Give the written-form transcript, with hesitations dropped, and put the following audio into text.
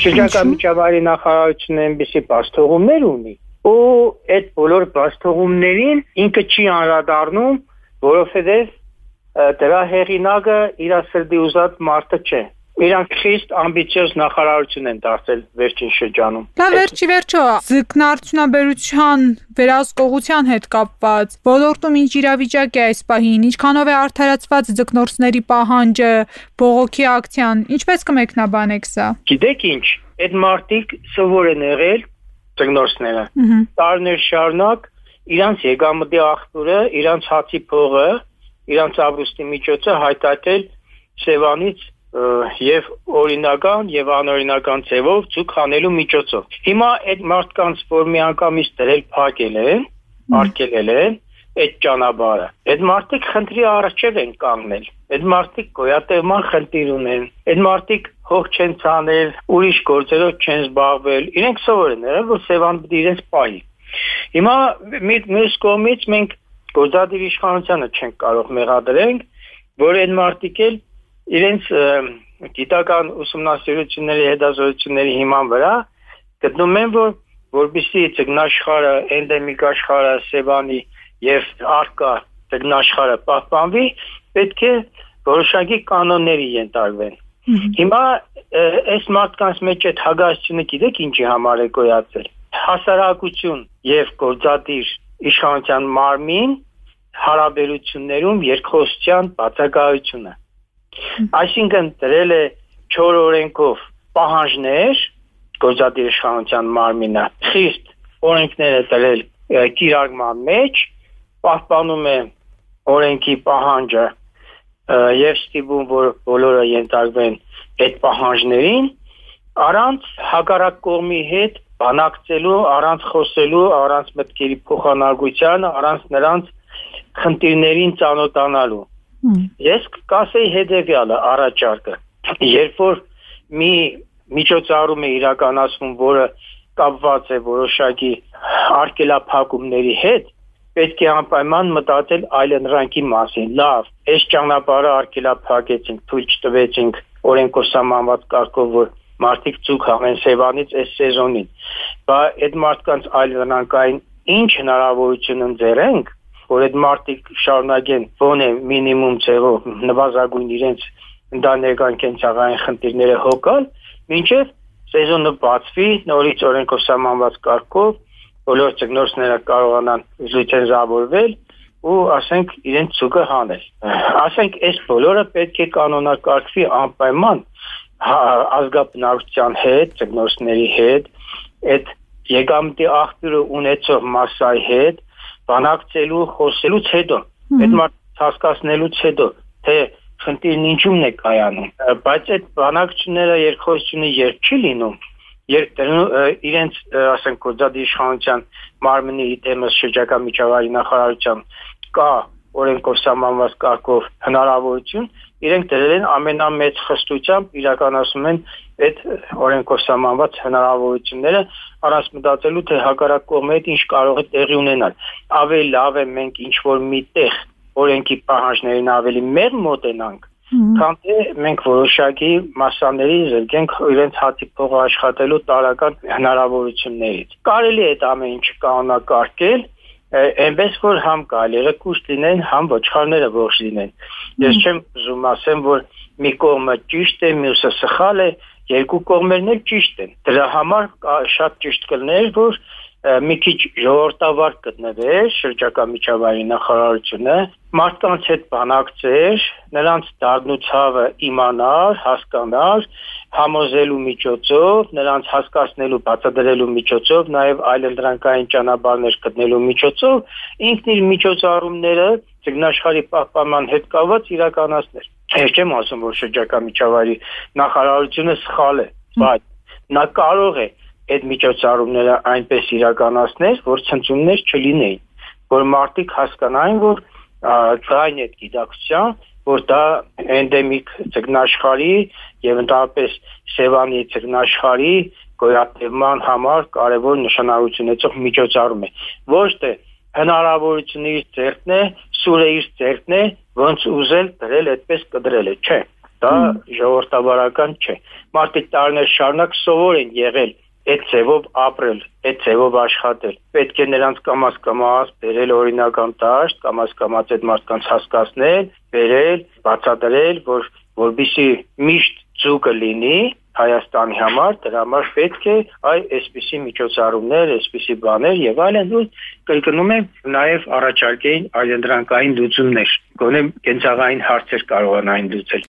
Շրջակա միջավայրի նախարարությունը այնպիսի բացթողումներ ունի, ու այդ բոլոր բացթողումներին ինքը չի անդրադառնում, որովհետև դրա հեղինակը իր սրտի ուզած մարդը չէ։ Իրանք խիստ ամբիցիոզ նախարարություն են դարձել վերջին շրջանում։ Դա վերջիվերջո ձկնարդյունաբերության վերահսկողության հետ կապված ոլորտում ինչ իրավիճակ է այս պահին, ինչքանով է արդարացված ձկնորսների պահանջը, բողոքի ակցիան, ինչպես կմեկնաբանեք սա։ Գիտեք ինչ, այդ մարդիկ սովոր են եղել ձկնորսները։ Տարիներ շարունակ իրանց եկամտի աղբյուրը, իրանց հացի փողը, իրանց ապրուստի միջոցը հայտարարել Սևանից եւ օրինական եւ անօրինական ձևով ցույց անելու միջոցով։ Հիմա այդ մարդկանց, որ միանգամից դրել փակել են, արկելել են այդ ճանապարհը։ Այդ մարդիկ խնդրի առաջև են կանգնել։ Այդ մարդիկ գոյատևման խնդիր ունեն։ Այդ մարդիկ հող չեն ցանել, ուրիշ գործերով չեն զբաղվել։ Իրենք սովոր են եղել, որ Սևան պիտի իրենց պահի։ Հիմա մյուս կողմից մենք գործադիր իշխանությանը չենք կարող մեղադրենք, որ այդ մարդիկ էլ իրենց գիտական ուսումնասիրությունների հետազոտությունների հիման վրա գտնում են, որ որպեսզի ձկնաշխարհը, էնդեմիկ աշխարհը Սևանի եւ արկա ձկնաշխարհը պահպանվի, պետք է որոշակի կանոնների ենթարկվեն։ Հիմա այս մարդկանց մեջ այդ հագասությունը գիտեք ինչի համար է գոյացել։ Հասարակություն եւ գործադիր իշխանության մարմին հարաբերություններում երկխոսության բացակայությունը։ Այսինքն դրել է 4 օրենքով պահանջներ գործադիր իշխանության մարմինը, խիստ օրենքներ է դրել կիրառման մեջ, պահպանում է օրենքի պահանջը եւ ստիպում, որ բոլորը ենթարկվեն այդ պահանջներին, առանց հակառակ կողմի հետ բանակցելու, առանց խոսելու, առանց մտքերի փոխանակության, առանց նրանց խնդիրներին ծանոթանալու։ Ես կասեի հետևյալը առաջարկը, երբ որ մի միջոցառում է իրականացվում, որը կապված է որոշակի արկելափակումների հետ, պետք է անպայման մտածել այլընտրանքի մասին։ Լավ, այս ճանապարհը արկելափակեցինք, թույլ չտվեցինք օրենքով սահմանված կարգով, որ մարդիկ ցույց անեն Սևանից այս սեզոնին, բայց այդ մարդկանց այլընտրանքային ինչ հնարավորություն ընձեռենք, որ այդ մարդիկ շարունակեն ոնե մինիմում ձևով նվազագույն իրենց ընտանեկան կենցաղային խնդիրները հոգալ, մինչև սեզոնը բացվի, նորից օրենքով սահմանված կարգով բոլոր ձկնորսները կարողանան լիցենզավորվել ու ասենք իրենց ցուկը հանել։ Ասենք այս բոլորը պետք է կանոնակարգվի անպայման ազգաբնակության հետ, ձկնորսների հետ, այդ եկամտի աղբյուրը ունեցող մասսայի հետ բանակցելու, խոսելուց հետո, այդ մարդկանց հասկացնելուց հետո, թե խնդիրն ինչումն է կայանում, բայց այդ բանակցությունները երկխոսությունը երբ չի լինում, երբ իրենց, ասենք, գործադիր իշխանության մարմնի դեմս շրջակա միջավայրի նախարարության կա օրենքով սահմանված կարգով հնարավորություն, իրենք դրել են ամենամեծ խստությամբ իրականացնում են այդ օրենքով սահմանված հնարավորությունները առանց մտածելու, թե հակառակ կողմի հետ ինչ կարող է տեղի ունենալ։ Ավելի լավ է մենք ինչ-որ միտեղ օրենքի պահանջներին ավելի մեր մոտենանք, քան թե մենք որոշակի մասսաների զրկենք իրենց հացի փողը աշխատելու տարական հնարավորություններից։ Կարելի է այդ ամեն ինչը կանոնակարգել, այնպես որ համ կարելի կուշտ լինեն, համ ոչխարները ողջ լինեն։ Ես չեմ ուզում ասեմ, որ մի կողմը ճիշտ է, մյուսը սխալ է, երկու կողմերն էլ ճիշտ են։ Դրա համար շատ ճիշտ կլներ, որ մի քիչ ժողովրդավար գտնվեր շրջակա միջավայրի նախարարությունը, մարդկանց հետ բանակցեր, նրանց դառնու ցավը իմանար, հասկանար, համոզելու միջոցով, նրանց հասկացնելու, բացատրելու միջոցով, նաև այլընտրանքային ճանապարհներ գտնելու միջոցով, ինքն իր միջոցառումները ձկնաշխարհի պահպանման հետ կապված իրականացներ։ Ես չեմ ասում, որ շրջակա միջավայրի նախարարությունը սխալ է, բայց նա կարող է այդ միջոցառումները այնպես իրականացնել, որ ցնցումներ չլինեին, որ մարդիկ հասկանային, որ կային այդ գիտակցության, որ դա էնդեմիկ ձկնաշխարհի եւ ընդհանրապես Սևանի ձկնաշխարհի գոյատևման համար կարևոր նշանակություն ունեցող միջոցառում է։ Ոչ թե հնարավորությունը իր ձեռքն է, սուրը իր ձեռքն է, ոնց ուզել դրել, այդպես կդրել է, չէ։ Դա ժողովրդավարական չէ։ Մարդիկ տարիներ շարունակ սովոր են եղել այդ ձևով ապրել, այդ ձևով աշխատել։ Պետք է նրանց կամաց բերել օրինական դաշտ, կամաց այդ մարդկանց հասկացնել, բերել, բացատրել, որպեսզի միշտ ձուկը լինի Հայաստանի համար, դրա համար պետք է այսպիսի միջոցառումներ, այսպիսի բաներ եւ այլն, ու կրկնում եմ նաեւ առաջարկեին այլընտրանքային լուծումներ, գոնե կենցաղային հարցեր կարողանային լուծել։